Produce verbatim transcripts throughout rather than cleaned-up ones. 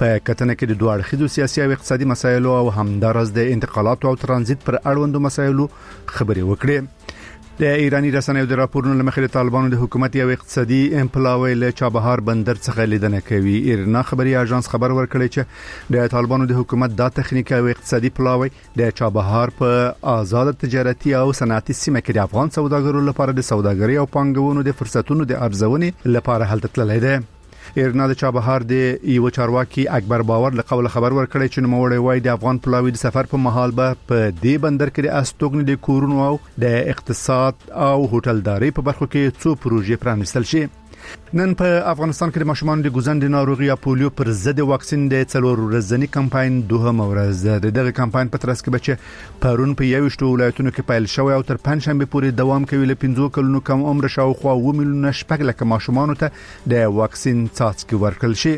په کتنه کې د دوه اړخیزو سیاسي او اقتصادي مسایلو او همدارس د انتقالات او ترانزیت پر اړوندو مسایلو خبرې وکړې. د ایرانی رسنیو د راپورونو لمخې د طالبانو د حکومت او اقتصادي امپلاوي له چابهار بندر څخه لیدنه کوي. ایرنا خبري اژانس خبر ورکړی چې د طالبانو د حکومت د تخنیکی او اقتصادي پلاوي د چابهار په آزاد تجارتي او صنعتي سیمه کې د افغان سوداګرو لپاره د سوداګرۍ او پانګونو د فرصتونو د ارزونې لپاره هلته تللی دی. ایرنا د چابهار د یو چارواکي اکبر باور له قوله خبر ورکړی چې نوموړی وایي د افغان پلاوي د سفر په مهال به په دې بندر کې د استوګنې د کورونو او د اقتصاد او هوټلداري په برخو کې څو پروژې پرانیستل شي. نن په افغانستان کې د ماشومان د ګوزند ناروغي یا پولیو پر ضد واکسین د څلور ورځنی کمپاین دوهمه ورځ ده. دغه کمپاین په ترڅ کې بچ پرون په یوشتو ولایتونو کې پیل شوی او تر پنځشنبه پورې دوام کوي. له پنځو کلونو کم عمر شاوخوا اوه میلیونه شپږ لک ماشومان ته د واکسین څاڅکي ورکړل شي.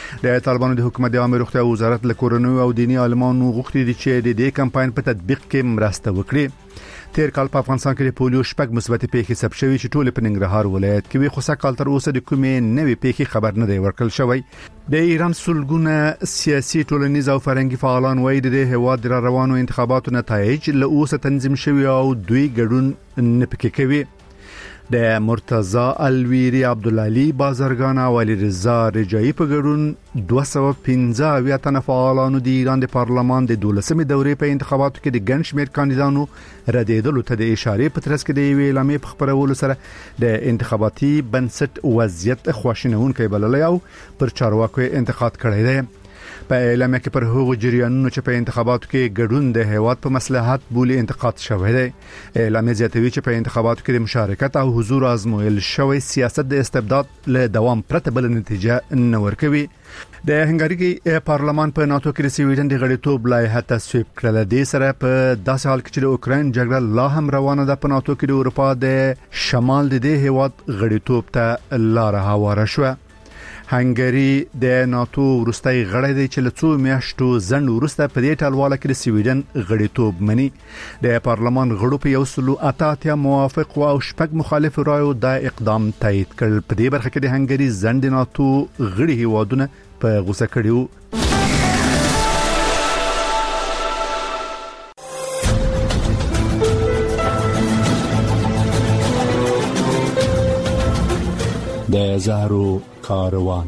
د طالبانو د حکومت د عامه روغتیا وزارت له کورونو او دینی عالمانو غوښتي دي چې د دې کمپاین په تطبیق کې مرسته وکړي. تیر کال په افغانستان کې د پولیو شپږ مثبت پیښې ثبت شوې چې ټول په ننګرهار ولایت کې وي، خو سږ تر اوسه د کومې نوې پیښې خبر نه دی ورکړل شوی. د ایران سلګونه سیاسي ټولنیز او فرهنګي فعالان وایي د هیواد د روانو انتخاباتو نتایج له اوسه تنظیم شوی او دوی ګډون نه پکې کوي. د مرتضی الویری عبدالعلی بازرګان او علي رضا رجایی په ګډون دوه سوه پنځه اویا تنه فعالانو د ایران د پارلمان د دولسمې دورې په انتخاباتو کې د ګڼ شمېر کاندیدانو ردېدلو ته د اشارې په ترڅ کې د یوې اعلامیې په خپرولو سره د انتخاباتي بنسټ وضعیت خواشینونکی بللی او پر چارواکو انتقاد کړی دی. په اعلامیه کې پر هغو جریانونو چې په انتخاباتو کې ګډون د هیواد په مصلحت بولی انتقاد شوی دی. اعلامیه زیاتوي چې په انتخاباتو کې د مشارکت او حضور آزمویل شوی سیاست د استبداد له دوام پرته بل نتیجه نه ورکوي. د هنګری پارلمان په ناتو کې د سویډن د غړیتوب لایحه تصویب کړل. د سره په داسې حال کې چې د اوکراین جګړه لا هم روانه ده، په ناتو کې د اروپا د شمال د دې هیواد غړیتوب ته لار هواره شوه. هنګری د ناتو ورستۍ غړی دی چې له څو میاشتو ځنډ وروسته په دې ټلواله کې د سویډن غړیتوب مني. د پارلمان غړو په یو سلو اته اتیا موافق او شپږ مخالف رایو دا اقدام تایید کړ. په دې برخه کې د هنګری ځنډ د ناتو غړي هیوادونه په غوسه کړیو. د زهرو کاروان.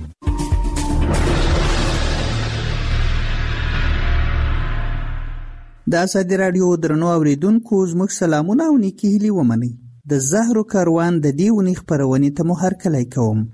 د ازادي راډیو درنو اوریدونکو زموږ سلامونه او نیکی هیلې ومنئ. د زهرو کاروان د دې ونې خپرونې ته مو هرکلی کوم.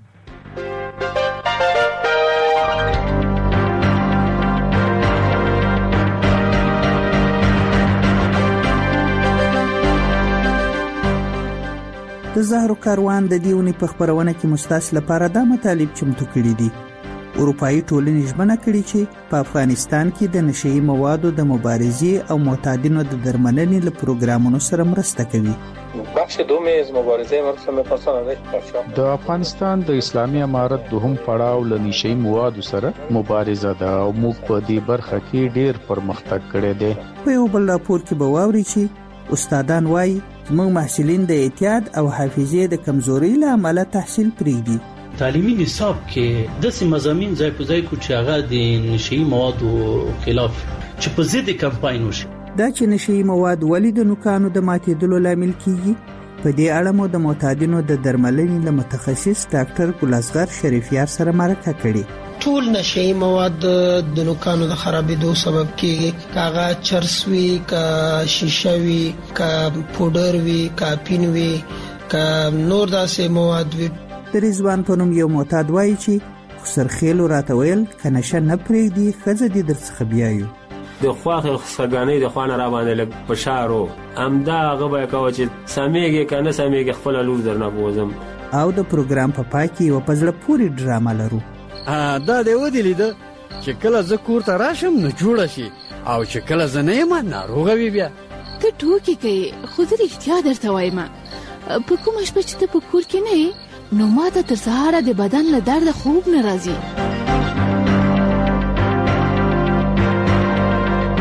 د زهرو کاروان د دې ونې په خپرونه کې مستاس لپاره دا مطالب چمتو کړي دي. اروپایي ټولنې ژمنه کړې چې په افغانستان کې د نشئی موادو د مبارزې او معتادینو د درملنې له پروګرامونو سره مرسته کوي. بخش دوم از مبارزه مرسته می‌خواستن ازش قاچاق د افغانستان د اسلامي امارت دوهم پړاو له نشئی موادو سره مبارزه ده او موږ په دې برخه کې ډېر پرمختګ کړی دی. په یو بل راپور کې به واوري چې استادان وایي موږ محصلین د اعتیاد او حافظې د کمزوري له امله تحصیل پرېږدي. تعلیمي نصاب کې داسې مضامین ځای په ځای کو چې هغه د نشئی موادو خلاف چې په ضد کمپاین وشي. دا چې نشئی مواد ولې د نوکانو د ماتېدلو لامل کیږي، په دې اړه مو د معتادینو د درملنې له متخصص ډاکټر ګلزغر شریفیار سره مرکه کړې. ټول نشئی مواد د نوکانو د خرابېدو سبب کیږي، کاغه چرس وی، کا شیشه وی، کا پودر وی، کا پین وی، کا نور داسې مواد وی. د رضوان په نوم یو معتاد وایي چې خسرخیلو راته ویل که نشه نه پرېږدي ښځه دې درڅخه بیایو. د خواخې سګانۍ د خوانه را باندې لږ فشار و، همدا هغه به یې کوه چې سمیږي که نه سمیږي خپله لور درنه بوځم. او د پروګرام په پای کې یوه په زړه پورې ډرامه لرو. دا دی ودې لیده چې کله زه کور ته راشم نو جوړه شي او چې کله زه نه یم ناروغه وي. بیا ته ټوکې کوې خو زه رښتیا درته وایم په کومه شپه چې ته په کور کې نه یې نو ما ته تر سهاره د بدن له درده خوب نه راځي.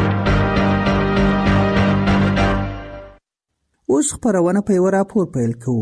اوس خپرونه په یو راپور پیل کوو.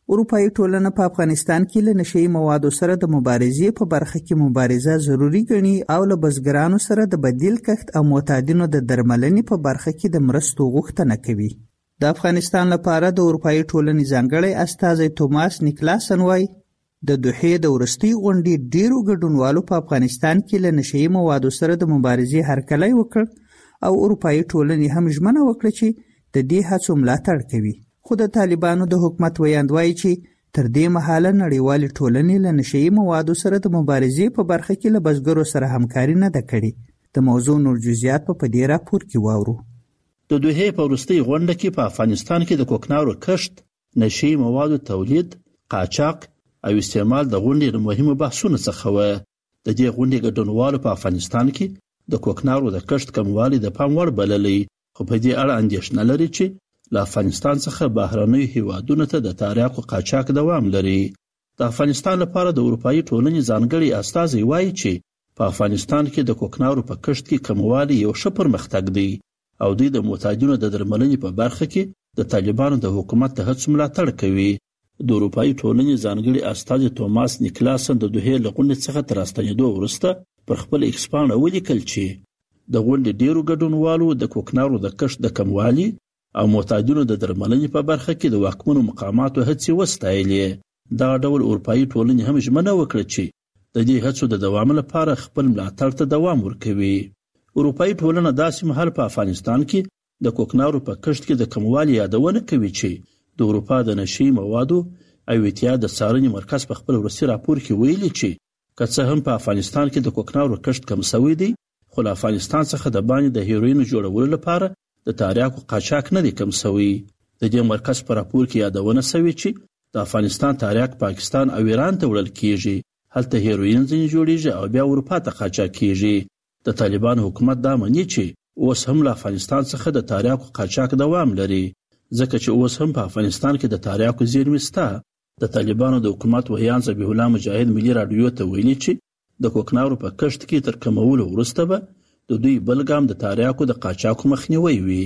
اروپאי ټولنه په افغانستان کې له نشئی موادو سره د مبارزې په برخه کې مبارزه ضروری ګڼي او له بزګرانو سره د بدیل کښت او معتادینو د درملنې په برخه کې د مرستو غوښتنه کوي. د افغانستان لپاره د اروپאי ټولنې ځانګړی استازی توماس نیکلاسن وایي د دوحې د ورستي غونډې ډیرو ګډونوالو په افغانستان کې له نشئی موادو سره د مبارزې هرکلی وکړ او اروپאי ټولنې هم ژمنه وکړه چې د دې هڅو ملاتړ کوي. خو د طالبانو د حکومت ویاند وایي چې تر دې مهاله نړیوالې ټولنې له نشئی موادو سره د مبارزې په برخه کې له بزګرو سره همکاري نه ده کړې. د موضوع نور جزئیات په دې راپور کې واورو. د دوحې په وروستۍ غونډه کې په افغانستان کې د کوکنارو کښت، نشئی موادو تولید، قاچاق او استعمال د غونډې له مهمو بحثونو څخه و. د دې غونډې ګډونوالو په افغانستان کې د کوکنارو د کښت کموالی د پام وړ بللی، خو په دې اړه اندېښنه لري چې له افغانستان څخه بهرنیو هیوادونو ته د تاریاکو قاچاق دوام لري. د افغانستان لپاره د اروپאי ټولنې ځانګړي استازی وایي چې په افغانستان کې د کوکنارو په کښت کې کموالی یو ښه پرمختګ دی او دوی د معتادینو د درملنې په برخه کې د طالبانو د حکومت د هڅو ملاتړ کوي. د اروپאי ټولنې ځانګړي استازی توماس نیکلاسن د دوحې له غونډې څخه تر راستنېدو وروسته پر خپل ایکس پاڼه ولیکل چې د غونډې ډیرو ګډونوالو د کوکنارو د کښت د کموالي او معتادینو د درملنې په برخه کې د واکمنو مقاماتو هڅې وستایلې. دغه ډول اروپאי ټولنې هم ژمنه وکړه چې د دې هڅو د دوام لپاره خپل ملاتړ ته دوام ورکوي. اروپאי ټولنه داسې مهال په افغانستان کې د کوکنارو په کښت کې د کموالي یادونه کوي چې د اروپا د نشئی موادو او اتحاد د څارنې مرکز په خپل وروستي راپور کې ویلي چې که څه هم په افغانستان کې د کوکنارو کښت کم شوی دی، خو له افغانستان څخه د باندې د هیروین جوړولو لپاره د تاریاکو قاچاق نه دی کم شوی. د دې مرکز په راپور کې یادونه شوی چې د افغانستان تاریاک پاکستان او ایران ته وړل کیږي، هلته هیروین ځنې جوړیږي او بیا اروپا ته قاچاق کیږي. د طالبانو حکومت دا مني چې اوس هم له افغانستان څخه د تاریاکو قاچاق دوام لري، ځکه چې اوس هم په افغانستان کې د تاریاکو زیرمې شته. د طالبانو د حکومت ویان ذبیح الله مجاهد ملي راډیو ته ویلي چې د کوکنارو په کښت کې تر کمولو وروسته به د دوی بل ګام د تاریاکو د قاچاقو مخنیوی وي.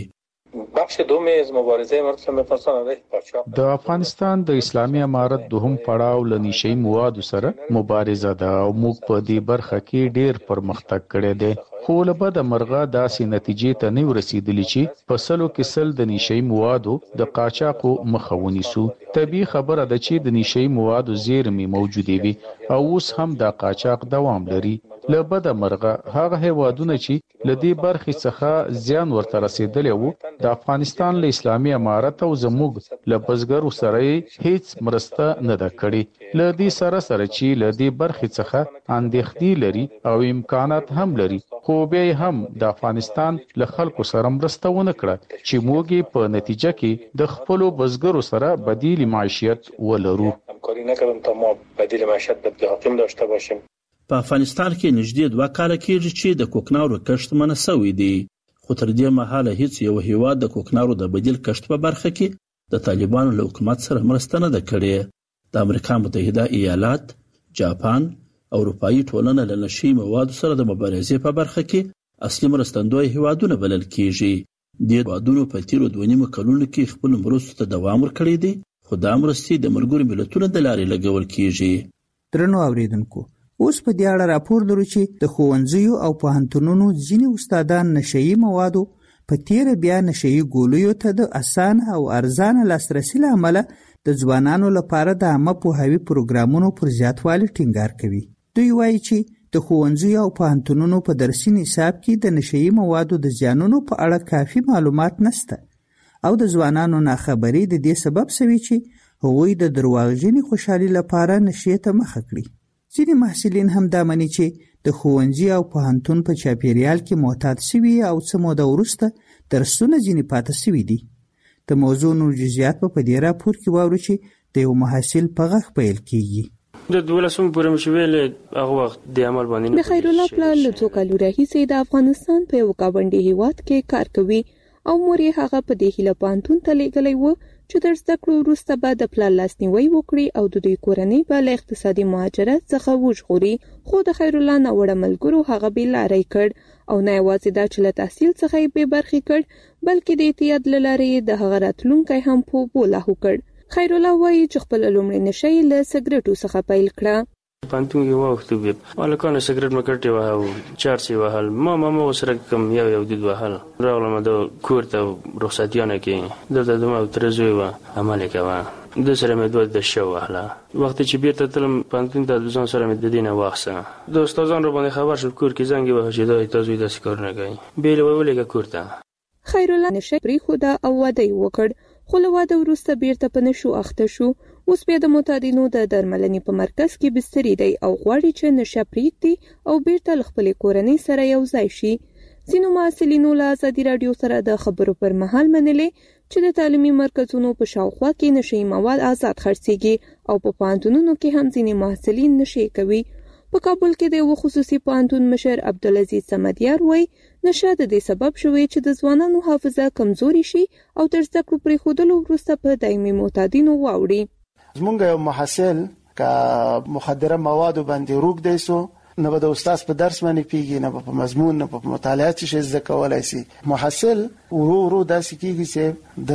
بخش دوم از مبارزه مرکز میفرستان علیه قاچاق د افغانستان د اسلامي امارت دوهم پړاو له نشئی موادو سره مبارزه ده او موږ په دې برخه کې ډیر پرمختګ کړی دی، خو له بده مرغه داسې نتیجې ته نه ورسېدلی چې په سلو کې سل د نشئی موادو د قاچاقو مخه ونیسو. طبیعي خبره ده چې د نشئی موادو زیرمې موجودې وي او اوس هم دا قاچاق دوام لري. له بده مرغه هغه هیوادونه چې له دې برخې څخه زیان ورته رسېدلی وو د افغانستان له اسلامي امارت او زموږ له بزګرو سره هیڅ مرسته نه ده کړې. له دې سره سره چې له دې برخې څخه اندېښنې لري او امکانات هم لري، خو بیا هم د افغانستان له خلکو سره مرسته ونه کړه چې موږ په نتیجه کې د خپلو بزګرو سره بدیل معیشت ولرو. همکاری نکردیم تا ما بدیل معیشت بدیل داشته باشیم. په افغانستان کې نږدې دوه کاله کېږي چې د کوکنارو کښت منع شوی دی، خو تر دې مهاله هیڅ یو هیواد د کوکنارو د بدیل کښت په برخه کې د طالبانو له حکومت سره مرسته نه ده کړې. د امریکا متحده ایالات، جاپان او اروپאי ټولنه له نشئی موادو سره د مبارزې په برخه کې اصلي مرستندوی هیوادونه بلل کېږي. دې هیوادونو په تیرو دوه نیمو کلونو کې خپل مرستو ته دوام ورکړی دی، خو دا مرستې د ملګرو ملتونو د لارې لګول کېږي. درنو اوریدونکو، اوس په دې اړه راپور لرو چې د ښوونځیو او پوهنتونونو ځینې استادان نشئی موادو په تیره بیا نشئی ګولیو ته د اسانه او ارزانه لاسرسي له امله د ځوانانو لپاره د عامه پوهاوي پروګرامونو پر زیاتوالي ټینګار کوي. دوی وایي چې د ښوونځیو او پوهنتونونو په درسي نصاب کې د نشئی موادو د زیانونو په اړه کافي معلومات نشته او د ځوانانو ناخبري د دې سبب شوی چې هغوی د درواغجنې خوشحالي لپاره نشې ته مخه کړي. ځینې محصلین هم دا مني چې د ښوونځي او پوهنتون په چاپیریال کې معتاد شوي او څه موده وروسته درسونه ځینې پاته شوي دي. د موضوع نور جزئیات په دې راپور کې واورو چې د یو محصل په غږ پیل کیږي. د دولسم پورې مشویل هغه وخت د عمل باندې د خیر الله پلان له څو کالو راهیسې د افغانستان په یو گاونډي هیواد کې کار کوي او مور یې هغه په دې هیله پوهنتون ته لیږلی و چې د زده کړو وروسته به د پلار لاسنیوی وکړي او د دوی کورنۍ به له اقتصادي مهاجرت څخه وژغوري، خو د خیر الله ناوړه ملګرو هغه بې لارې کړ او نه یوازې دا چې له تحصیل څخه یې بې برخې کړ، بلکې د اعتیاد له لارې د هغه راتلونکی هم په اوبو لاهو کړ. خیر الله وایي چې خپل لومړی نشه یې له سګریټو څخه پیل کړه. پانتون کې واختو به الکانه سګریټ مکرټي واه او چارسي وهل ما ما مو سره کم یو یو د وهل راغلم د کورته رخصتیانه کې دلته دمو ترزوي و عمل کوي د سره مې دوه د شو وهله وخت چې بیرته تلم پانتون ته د ځان سره مې د دینه واخسه د استادان رو باندې خبر شو کور کې زنګ وه چې دا تاسو د سکور نه کوي بیل ویلې کورته. خیر الله نشه پری خوده او واده وکړ خو له واده وروسته بیرته په نشو اخته شو. اوس بیا د معتادینو د درملنې په مرکز کې بستری دی او غواړي چې نشه پریږدي او بیرته خپل کورنۍ سره یو ځای شي. ځینو محصلینو له ازادي رادیو سره د خبرو پر مهال منلې چې د تعلیمي مرکزونو په شاوخوا کې نشي مواد آزاد خرڅيږي او په پوهنتونونو کې هم ځینې محصلین نشي کوي. په کابل کې د یو خصوصي پوهنتون مشر عبدالعزیز سمدیار وایي نشه د دې سبب شوی چې د ځوانانو حافظه کمزوري شي او تر زده کړو پرېښودلو وروسته په دایمي معتادینو واوړي. زمونږ یو محصل که مخدره موادو باندې روږ دی سو نه به د استاد په درس باندې پیږي نه په مضمون نه په مطالعه چې زده کولای شي. محصل ورو ورو داسې کیږي چې د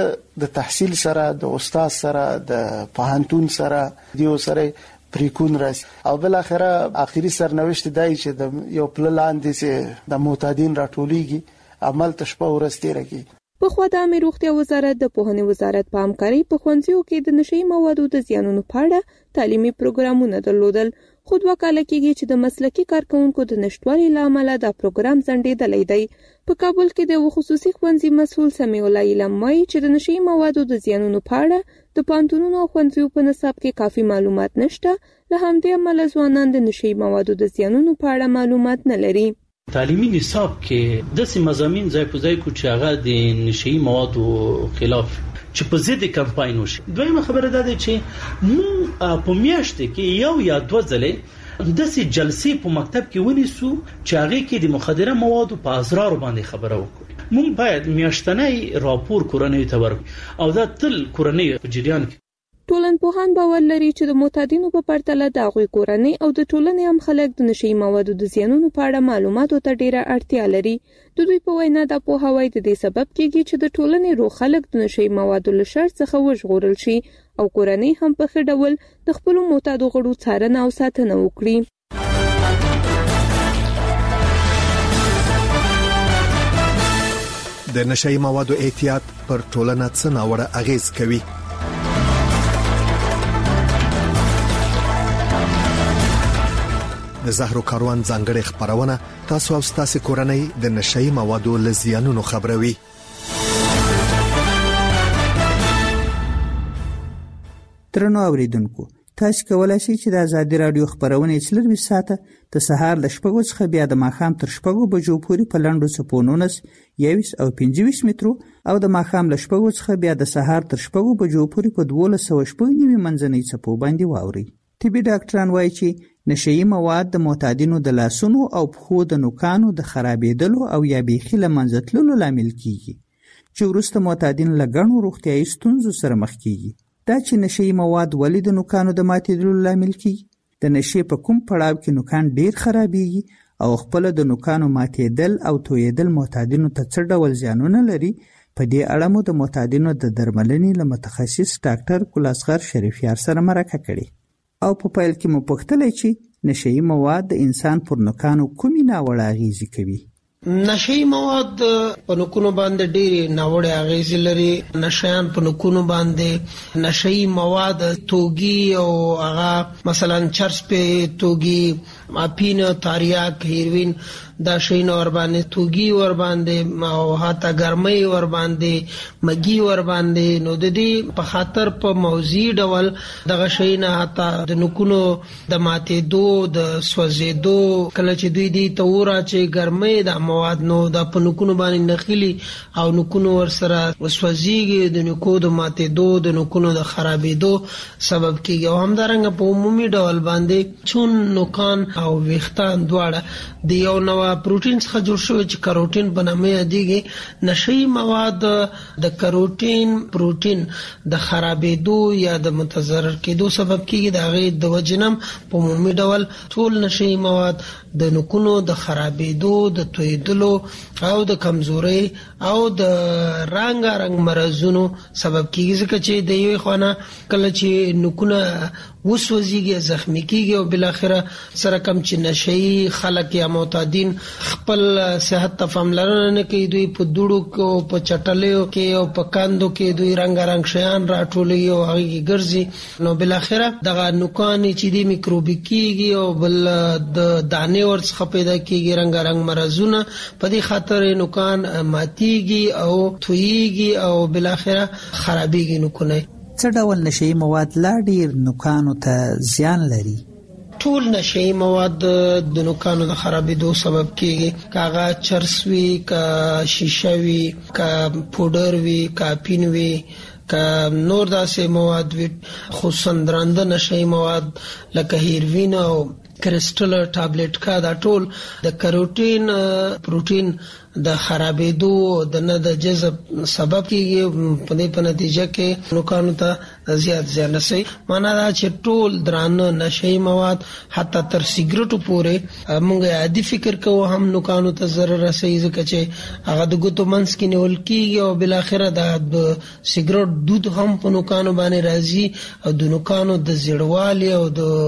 د تحصیل سره د استاد سره د پوهنتون سره دیو سره پریکون راشي او بل اخره اخیری سرنوشت دای چې د یو پل لاندې چې د معتادین راټولېږي عمل تشپه ورسته راکی. په خوا د عامه روغتیا وزارت د پوهنې وزارت په همکارۍ په ښوونځیو کې د نشي موادو د زیانونو په اړه تعلیمي پروګرامونه درلودل. خو دوه کاله کېږي چې د مسلکي کارکونکو د نشټوالي له امله دا پروګرام ځنډېدلی دی. په کابل کې د یو خصوصي ښوونځي مسؤل سمیع الله علم وایي چې د نشي موادو د زیانونو په اړه د پوهنتونونو او ښوونځیو په نصاب کې کافي معلومات نشته. له همدې امله ځوانان د نشي موادو د زیانونو په اړه معلومات نه لري. تعلیمي نصاب کې د سیمه مضامین ځای په ځای کو چې هغه د نشي موادو خلاف چې په ضد کمپاین وشي. دویمه خبره ده چې مو په میاشت کې یو یا دوه ځله د سې جلسې په مکتب کې ونیسو چې هغه کې د مخدره موادو په اسرار باندې خبره وکړو. مونږ باید میاشتنی راپور کورنۍ ته ورکړو او دا تل کورنۍ په جریان کې. ټولنپوهان باور لري چې د معتادینو په پرتله د هغوی کورنۍ او د ټولنې هم خلک د نشي موادو د زیانونو په اړه معلوماتو ته ډیره اړتیا لري. د دوی په وینا دا پوهاوی د دې سبب کېږي چې د ټولنې روغ خلک د نشي موادو له شر څخه وژغورل شي او کورنۍ هم په ښه ډول د خپلو معتادو غړو څارنه او ساتنه وکړي. د نشي موادو احتیاط پر ټولنه څه ناوړه اغیز کوي؟ د زهرو کاروان ځانګړي خبرونه تاسو او تاسو کورنۍ د نشئی موادو له زیانونو خبروي. ترنو اوریدونکو تاسو کولای شئ چې د ازادي رادیو خبرونه څلور ساعته د سهار ل شپږو څخه بیا د ماښام تر شپږو بجو پورې په لاندو سپونونس یویس او پنځه مترو او د ماښام ل شپږو څخه بیا د سهار تر شپږو بجو پورې په دولس سوه شپږ نیمه منځنۍ چپو باندې واوري. طبي ډاکټران وایي چې نشئی مواد د معتادینو د لاسونو او پښو د نوکانو د خرابېدلو او یا بیخي له منځه تللو لامل کیږي چې وروسته معتادین له ګڼو روغتیایي ستونزو سره مخ کیږي. دا چې نشئی مواد ولې د نوکانو د ماتېدلو لامل کیږي؟ د نشې په کوم پړاو کې نوکان ډیر خرابېږي او خپل د نوکانو ماتېدل او تویېدل معتادینو ته څه ډول زیانونه لري؟ په دې اړه مو د معتادینو د درملنې له متخصص ډاکټر ګل اصغر شریفیار سره مرکه کړې او په پیل کې مو پوښتلې چې نشئی مواد د انسان پر نوکانو کومې ناوړه اغیزې کوي؟ نشئی مواد په نوکونو باندې ډېری ناوړه اغیزې لري. نشیان په نوکونو باندې نشئی مواد توګي او هغه مثلا چرس په توګي اپین تاریاک هیروین دا شین ور باندې توګي ور باندې او هاته ګرمۍ ور باندې مګي ور باندې نو د دې په خاطر په موضوعي ډول دغه شین هاته د نوکونو د ماتې دو د سوځې دو کله چې دوی دی تورا چې ګرمۍ د مواد نو د پنوکونو باندې نخیلی او نوکونو ور سره وسوځيږي د نوکو د ماتې دو د نوکونو د خرابې دو سبب کیږي او همدارنګه په عمومي ډول باندې چون نوکان او ویښتان دواړه د یو نوع پروتین څخه جوړ شوی چې کاروټین په نامه یادېږي. نشئی مواد د کاروټین پروتین د خرابېدو یا د متضرر کېدو سبب کیږي. د هغې د وجنم په عمومي ډول ټول نشئی مواد د نوکونو د خرابېدو، د تویدلو او د کمزوري او د رنګارنګ مرزونو سبب کیږي. ځکه چې د یوې خوا کله چې نوکونه وسوځيږي، زخمی کیږي او بل اخره سره کم چې نشئی خلک یا معتادین خپل صحت ته پاملرنه نه کوي، دوی په دوړو کې، په چټلیو کې او په کاندو کې دوی رنگارنګ شیان راټولوي او هغه کې ګرځي، نو بل اخره دغه نوکان چې د میکروبي کیږي او بل د دانې ورڅخه پیدا کیږي رنگارنګ مرزونه. په دې خاطر نوکان ماتيږي او تویږي او بل اخره خرابېږي نوکونه. څه ډول نشئی مواد لا ډیر نوکانو ته زیان لري؟ ټول نشئی مواد د نوکانو د خرابېدو سبب کیږي، کاغه چرس وی، کا شیشه وی، کا پودر وی، کا پین وی، کا نور داسې مواد وی، خصوصا درانده نشئی مواد لکه هیروین او کرسټل ټابلیټ کا دا ټول د کاروټین پروتین د خرابېدو د نه د جذب سبب کیږي. په دې په نتیجه کې نوکانو ته زیات زیان رسي. معنا دا چې ټول درانه نشئی مواد حتی تر سیګریټو پورې موږ عادي فکر کوو هم نوکانو ته ضرر رسي، ځکه چې هغه د ګوتو منځ کې نیول کیږي او بل اخره د سیګریټ دود هم په نوکانو باندې راځي او د نوکانو د زیړوالي او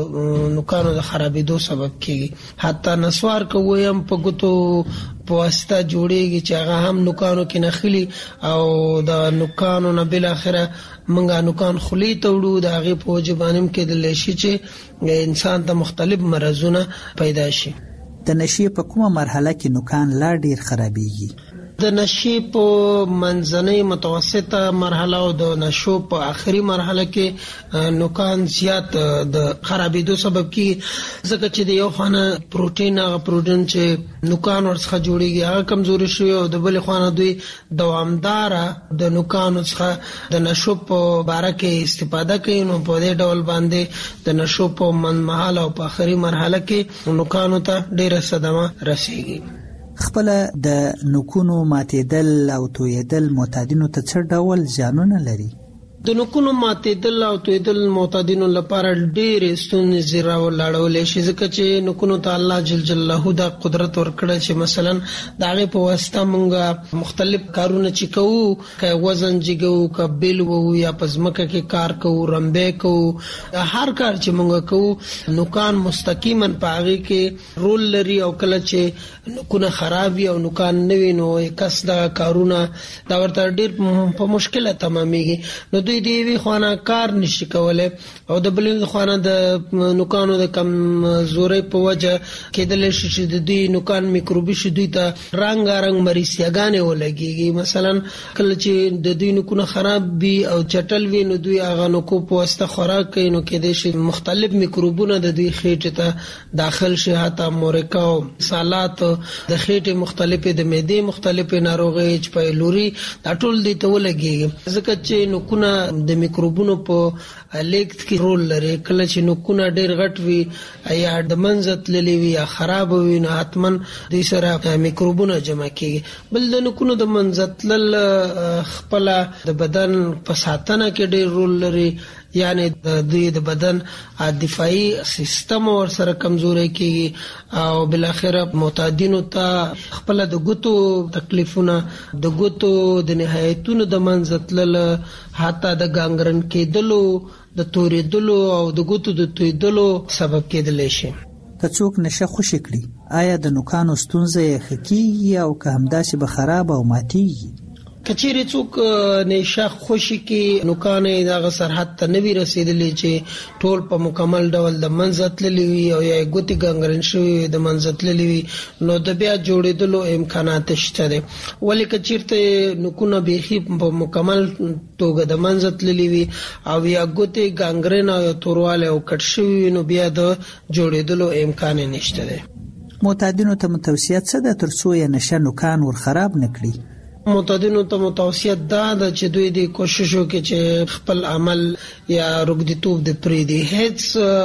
د نوکانو د خرابېدو سبب کیږي. حتی نسوار کوي هم په ګوتو په واسطه جوړیږي چې هغه هم نوکانو کې نخلي او د نوکانو نه بل اخره منګه نوکان خلی ته وړو، د هغې په وجه باندې کېدلی شي چې انسان ته مختلف مرضونه پیدا شي. د نشې په کومه مرحله کې نوکان لا ډیر خرابېږي؟ د نشې په منځنۍ متوسطه مرحله او د نشو په آخري مرحله کې نوکان زیات د خرابېدو سبب کیږي، ځکه چې د یو خانه پروتین هغه پروتین چې نوکان ورڅخه جوړیږي هغه کمزوري شوی او د بل خانه دوی دوامدار د نوکانو څخه د نشو په باره کې استفاده کوي. نو په دې ډول باندې د نشو په منځمهاله او په آخري مرحله کې نوکانو ته ډیره صدمه رسیږي. خپل د نوکونو ماتېدل او تویدل معتادینو ته څه ډول زیانونه لري؟ د نوکونو ماتېدل او تویدل معتادینو لپاره ډېرې ستونزې راولاړولی شي، ځکه چې نوکونو ته الله جل جلاله دا قدرت ورکړی چې مثلا د هغې په واسطه موږ مختلف کارونه چې کوو، که وزن جګوو، که بیل وو یا په ځمکه کې کار کوو، رمبی کوو، هر کار چې موږ کوو نوکان مستقیما په هغې کې رول لري او کله چې نوکونه خراب وي او نوکان نه وي نو کس دغه کارونه دا ورته ډېر په مشکله تمامیږي. نو دوی د یوې خوا کار نشي کولی او د بلې خوا د نوکانو د کمزورۍ په وجه کېدلی شي چې د دوی نوکان میکروبي شي، دوی ته رنګارنګ مریضیاګانې ولګېږي. مثلا کله چې د دوی نوکونه خراب وي او چټل وي نو دوی هغه نوکو په واسطه خوراک کوي، نو کېدای شي مختلف میکروبونه د دوی خېټې ته داخل شي، حتی مورکا او سالات د خېټې مختلفې، د معدې مختلفې ناروغۍ، چې پیلوري، دا ټول دوی ته ولګېږي. ځکه چې نوکونه د میکروبونو په لیږد کې رول لري. کله چې نوکونه ډېر غټ وي یا د منځه تللي وي یا خراب وي نو حتما دوی سره میکروبونه جمع کېږي. بل د نوکونو د منځه تلل خپله د بدن په ساتنه کې ډېر رول لري، یعنی د دوی د بدن دفاعي سیستم ور سره کمزوري کیږي او بل اخره معتادینو ته خپل د ګوتو تکلیفونه، د ګوتو د نهایتونو د منځتلل، حتی د ګانګرن کېدلو، د توریدلو او د ګوتو د تویدلو سبب کېدلی شي. که څوک نشه خوشي کړي آیا د نوکانو ستونزه یې ښه کېږي او که همداسې به خراب او ماتېږي؟ که چیرې څوک نشه خوشي کې نوکان یې دغه سرحد ته نه وي رسېدلی چې ټول په مکمل ډول د منځه تللي وي او یا یې ګوتې ګانګرن شوي وي د منځه تللي وي نو د بیا جوړېدلو امکانات شته دی. ولې که چېرته نوکونه بیخي په مکمل توګه د منځه تللي وي او یا ګوتې ګانګرن او توروالی او کټ شوي وي نو بیا د جوړېدلو امکان یې نشته دی. معتادینو ته متوصیه څه ده تر څو یې نشه نوکان ور خراب نه کړي؟ متدینو ته متوسط دا د چې دوی د کوششو کې چې خپل عمل یا رګدیتوب د پری دی هیڅ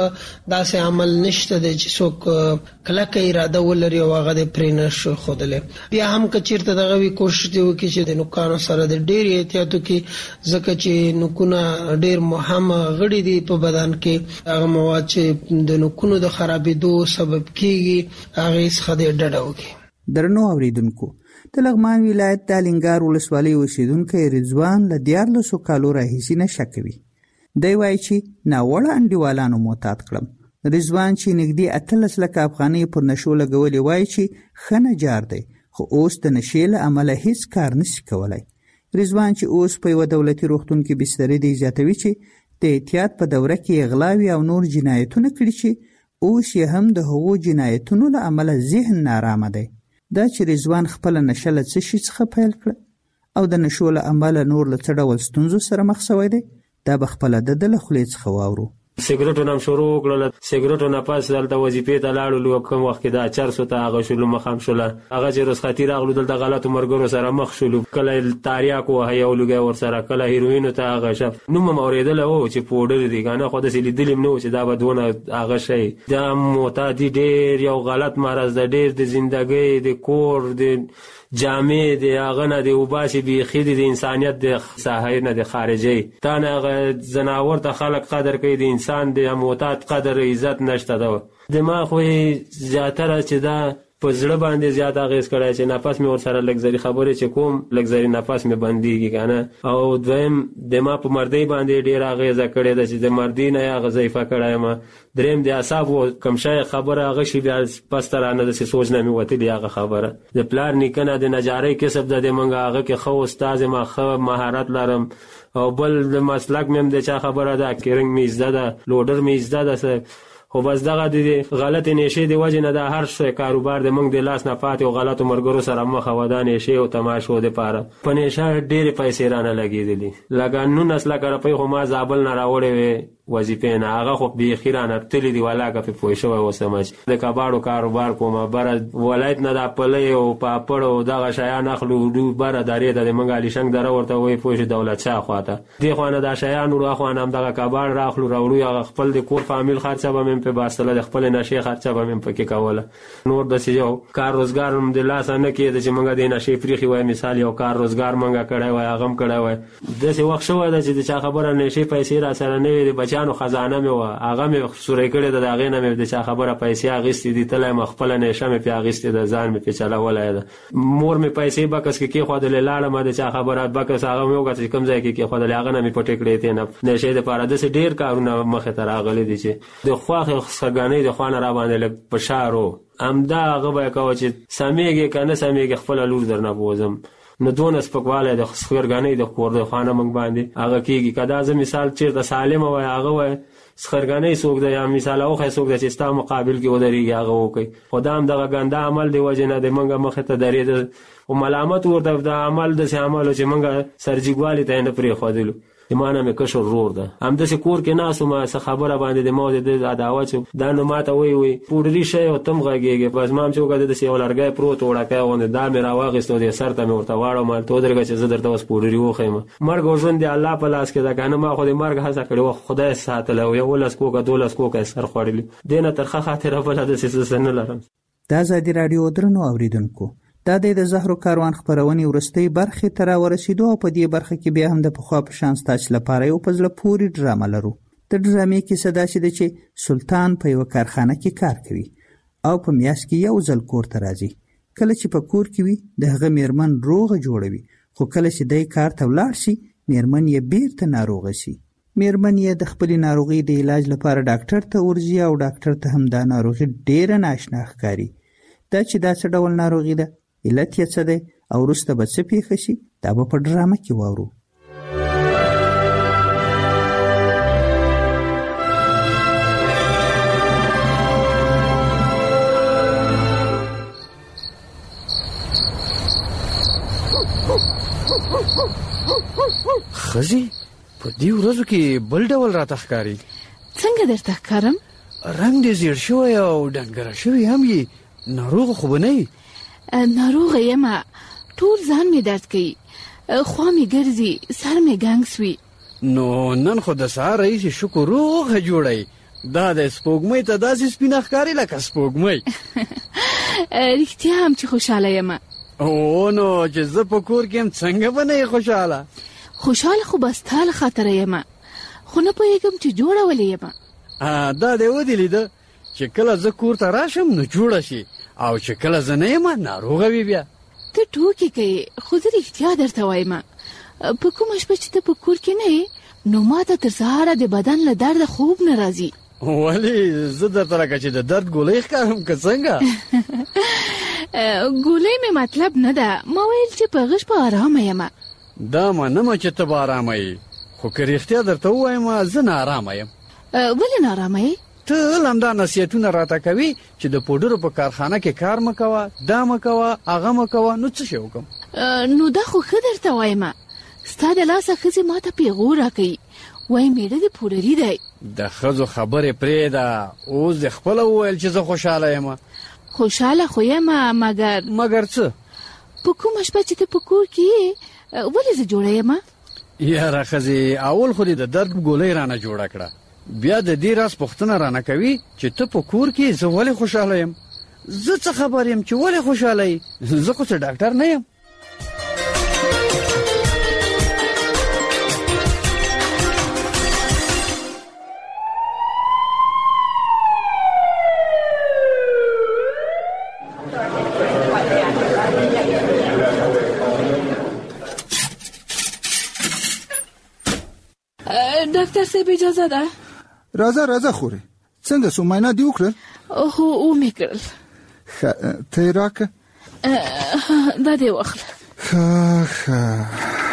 داسې عمل نشته د چې څوک کلکه اراده ولري او هغه د پری نشو خودله بیا هم کچیرته دغه وی کوشش دی وکړي چې د نوکانو سره د ډېر احتیاطو کې ځکه چې نوکونه ډېر مهم غړي دي په بدن کې هغه مواد چې د نوکونو د خرابېدو سبب کیږي هغه څخه د ډډه وکړي. درنو اوریدونکو د لغمان ولایت د الینګار ولسوالۍ اوسیدونکی رضوان له دیارلسو کالو راهیسې نشه کوي. دی وایي چې ناوړه انډیوالانو معتاد کړم. رضوان چې نږدې اتلس لکه افغانۍ پر نشو لګولې وایي چې ښه نجار دی خو اوس د نشې له امله هیڅ کار نشي کولی. رضوان چې اوس په یوه دولتي روغتون کې بسترې دی زیاتوي چې د احتیاط په دوره کې اغلاوي او نور جنایتونه کړي چې اوس یې هم د هغو جنایتونو له امله ذهن نارامه دی. دا چې رضوان خپل نشه له څه شي څخه پیل کړه او د نشو له امله نور له څه ډول ستونزو سره مخ شوی دی دا به خپله د ده له خولې څخه واورو. سیګریټو نام شروع کړل، سیګریټو نه پاس دلته وظیفې ته لاړو، کوم وخت کې دا چرسو ته هغه شلو مخام شوله، هغه چې رخصتي راغلو دلته غلطو مرګرو سره مخ شولو، کله تاریاکو وهي او لګي ور سره، کله هیروینو ته هغه شپ نو مم اوریدل او چې پوډر دی کنه خو د سلی دلم نو چې دا بدونه هغه شي دا معتادی ډیر یو غلط مرز د ډیر د ژوندۍ د کور د جامع دی هغه نه دی وباسي بي خید د انسانيت د ساحه نه د خارجي تا نه زناور ته خلق قدر کوي د انسان د معتاد قدر عزت نشته دا دماغ خو زیاتره چې دا په زړه باندې زیات اغیز کړای چې نفس مې ور سره لګزري خبره چې کوم لګزري نفس مې بنديږي کنه او دویم دماغ په مردی باندې ډیر اغیز کړی د چې د مردی نه یا غزیفه کړای ما دریم د اعصاب کم شای خبره هغه شی بیا پسترانه د سوچ نه مې وته دی هغه خبره د پلار نیکنه د نجاری کسب د منګه هغه کې خو استاد ما خو مهارت لرم او بل د مسلک مې د چا خبره ده کیرنګ می زده لوډر می زده خو بس دغه د غلط نشي دی وجه نه د هر څه کاروبار د منګ د لاس نه پاتې او غلط مرګرو سره مخ ودان شي او تماشو د پاره په نشه ډېر پیسې رانه لګېدلې لکه نو نسل کړه په خو ما زابل نه راوړې وي وظیفه نه هغه خو به خیرانه تللی دی ولاګه په پوه شو او سمج د کباړو کاروبار کومه بر ولایت نه د پلې او پاپړ او دغه شیان اخلو دو بر درې د منګالي شنګ دره ورته وي پوه دولت شاه خواته دی خو نه د شیان ورو خو نه دغه کباړ راخلو راوړو خپل د کور فامیل خرچه به په باسله د خپل نشي خرچه به په کې کوله نور د سيو کار روزګار هم د لاس نه کې د چې منګه د نشي فریخي وای مثال یو کار روزګار منګه کړای وای هغه کړای وای د څه وخت شو د چې چا خبره نشي پیسې را سره نه وي بچانو خزانه مې و هغه مې سورې کړې د هغه نه مې د چا خبره پیسې اغستې دي تله مخفل نشه مې په اغستې د ځان مې په چلا ولای مور مې پیسې بکس کې کې خو د لاله ما د چا خبره بکس هغه مې وګت کم ځای کې کې خو د هغه نه مې پټې کړې ته نه نشه د پاره د ډیر کارونه مخه تر اغلې دي چې د خواخ سګانې د خوانه را باندې لګ پشارو امدا هغه به کوي چې سمېږي کنه سمېږي خپل لور درنه بوزم نو دون سپکواله د خسرګانې د کور د خانه مونږ باندې هغه کیږي کدا ز مثال چې د سالم وای هغه وای خسرګانې سوق د یا مثال او خې سوق د چې ستا مقابل کې ودرېږي هغه وکي خدام دغه ګنده عمل دی وجنه د مونږه مخه ته درې او ملامت ورته د عمل د عمل چې مونږه سرجګوالي ته نه پرې خو دلو ایمانه مې کشر رور ده هم د کور کې ناسو ما څه خبره باندې د مو د عداوت دا نو ماته وی وی پوډری شي او تم غږیږي بس مام چې وګړه د سی ولرګای پروت وړکای ونه دا مې راوغستو د سر ته مې ورته واړو ما ته درګه چې زه درته اوس پوډری وخم مرګ او ژوند دی الله په لاس کې دا کنه ما خو د مرګ هڅه کړو خدای ساتل او یو لاس کوګه دولس کوګه سر خوړلی دینه ترخه خاطر په لاس سیس نه لرم. دا زادي رادیو درنو اوریدونکو دا د زهرو کاروان خبرونې ورستۍ برخې ته راورسېدو او په دې برخه کې بیا هم د پخوا په شان ستاسو لپاره یو په زړه پورې ډرامه لرو. د ډرامې کیسه داسې ده چې سلطان په یوه کارخانه کې کار کوي او په میاشت کې یو ځل کور ته راځي. کله چې په کور کې وي د هغه میرمن روغه جوړوي خو کله چې دی کار ته ولاړ شي میرمن یې بیرته ناروغه شي. میرمن یې د خپلې ناروغۍ د علاج لپاره ډاکټر ته ورځي او ډاکټر ته هم دا ناروغي ډېره ناشنا ښکاري. دا چې دا څه ډول ناروغي ده علت یې څه دی او وروسته به څه پیښه شي دا به په ډرامه کې واورو. خزي په دې ورځو کې بل ډول راته ښکاري. څنګه درته ښکارم؟ رنګ دې زیړ شوی او ډنګره شوی هم یې ناروغه خو به نه یې؟ ناروغه یم ټول ځان مې درد کوي، خوا مې ګرځي، سر مې ګنګ سوي. نو نن خو د سهار رئیس شکر روغه جوړی، دا د سپوږمۍ ته داسې سپینه ښکاري لکه سپوږمۍ. رښتیا هم چې خوشحاله یم. او نو چې زه په کور کې یم څنګه به نه یې خوشحاله؟ خوشحاله خو به ستا له خاطره یم، خو نه پوهېږم چې جوړه ولې یم. دا دې ودې لیده چې کله زه کور ته راشم نو جوړه شي، او چې کله زه نه یم ناروغه وي. بیا ته ټوکې کوې، خو زه رښتیا درته وایم، په کومه شپه چې ته په کور کې نه یې نو ما ته تر سهاره د بدن له درده خوب نه راځي. ولې زه درته لکه چې د درد ګولۍ ښکارم که څنګه؟ ګولۍ مې مطلب نه ده، ما ویل چې په غش په ارامه یم. دا منمه چې ته به ارامه یې، خو که رښتیا درته ووایم زه نه ارامه یم. ولې نه ارامه یې؟ ته همدا نصیحتونه راته کوي چې د پوډرو په کارخانه کې کار مه کوه، دا مه کوه، هغه مه کوه. نو څه شی وکړم؟ نو دا خو ښه درته وایم، ستا د لاسه ښځې ما ته پیغور راکوي، وایي میړه دې پوډري دی. د ښځو خبرې پرېږده، اوس دې خپله وویل چې زه خوشحاله یم. خوشحاله خو یم، مګر مګر څه؟ په کومه شپه چې ته په کور کې یې ولې زه جوړه یم؟ یاره ښځې، اول خو دې د درد ګولۍ رانه جوړه کړه، بیا د دې راز پوښتنه رانه کوي چې ته په کور کې زه ولې خوشحاله یم. زه څه خبر یم چې ولې خوشحاله یې؟ زه خو څه ډاکټر نه یم. ډاکټر صاحب اجازه ده؟ راځه راځه خورې، څنګه سو معاینه دې وکړل؟ هو ومې کړل. ښه ته یې راکړه. دا دې واخله. ښه ښه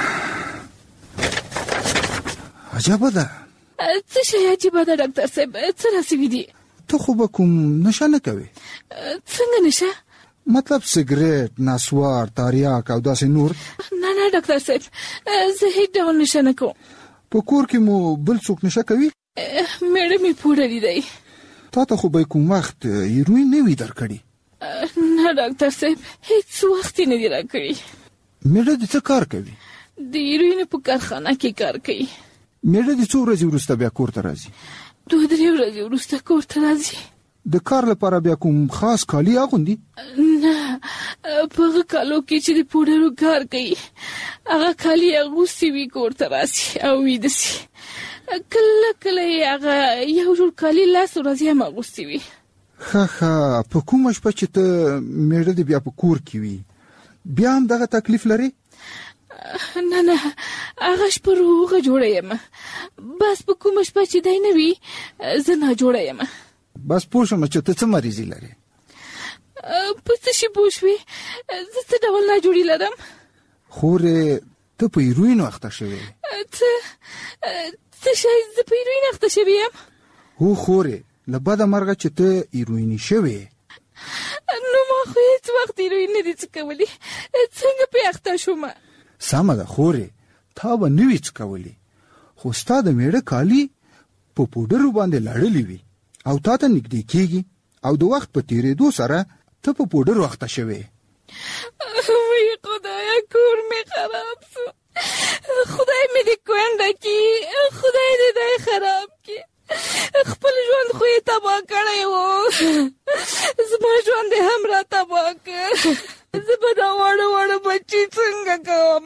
عجبه ده. څه شی عجیبه ده ډاکټر صاحب؟ څه راسوي دي؟ ته خو به کوم نشه نه کوې؟ څنګه نشه؟ مطلب سګریټ، نسوار، تاریاک او داسې نور؟ نه نه ډاکټر صاحب، زه هیڅ ډول نشه نه کوم. په کور کې مو بل څوک نشه کوي؟ میړه مې پوډري دی. تا ته خو به کوم وخت هیروین نه وي درکړي؟ نه ډاکټر صاحب، هیڅ وخت یې نه دي راکړي. میړه دې څه کار کوي؟ د هیروین په کارخانه کې کار کوي. میړه دې څو ورځې وروسته بیا کور ته راځي؟ دوه درې ورځې وروسته کور ته راځي. د کار لپاره بیا کوم خاص کالي اغوندي؟ نه، په هغه کالو کې چې د پوډرو کار کوي هغه کالي اغوستي وي کور ته راسي او ویده سي. کله کله یې هغه یو جوړ کالي لاس ورځې هم اغوستي وي. ښه ښه، په کومه شپه چې ته میړه دې بیا په کور کې وي بیا هم دغه تکلیف لري؟ نه نه، هغه شپه روغه جوړه یم، بس په کومه شپه چې دی نه وي زه ناجوړه یم. بس پوه شوم چې ته څه مریضي لرې. په څه شي پوه شوې؟ زه څه ډول ناجوړي لرم؟ خورې ته په هیروین اخته شوې. څه څه شی؟ زه په هیروین اخته شوې یم؟ هو خورې، له بده مرغه چې ته هیرویني شوې. نو ما خو هیڅ وخت هیروین نه دي څکولي، څنګه پې اخته شومه؟ سمه ده خورې، تا به نه وي څکولي، خو ستا د میړه کالي په پوډرو باندې لړلي وي او تا ته نږدې کېږي او د وخت په تېرېدو سره ته په پوډرو اخته شوې. وای خدایا، کور مې خراب سو، خدای مې دې کونډه کړي، خدای دې دی خراب کړي. خپل ژوند خو یې تباه کړی و، زما ژوند یې هم را تباه کړ. زه به دا واړه واړه بچي څنګه کوم؟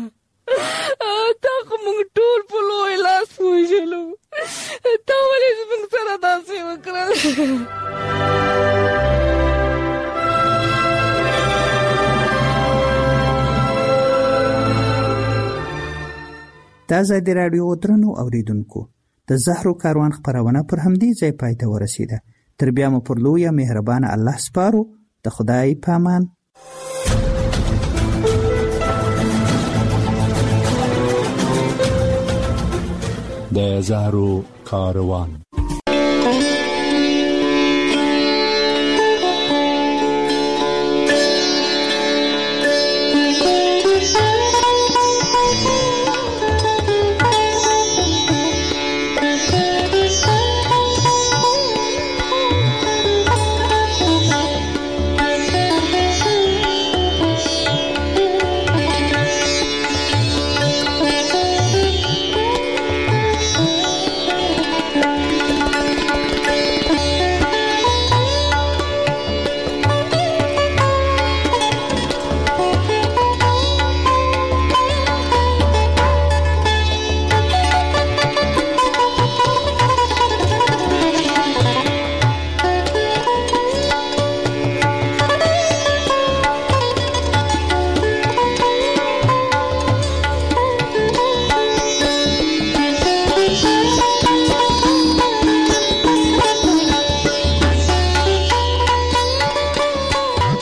تا خو موږ ټول په لوی لاس وژلو، تا ولې زموږ سره داسې وکړل؟ دا ځای د راډیو درنو اوریدونکو د زهرو کاروان خپرونه پر همدې ځای پای ته ورسیده. تر بیا مو پر لویه مهربانه الله سپارو. د خدای پامان. د زهرو کاروان.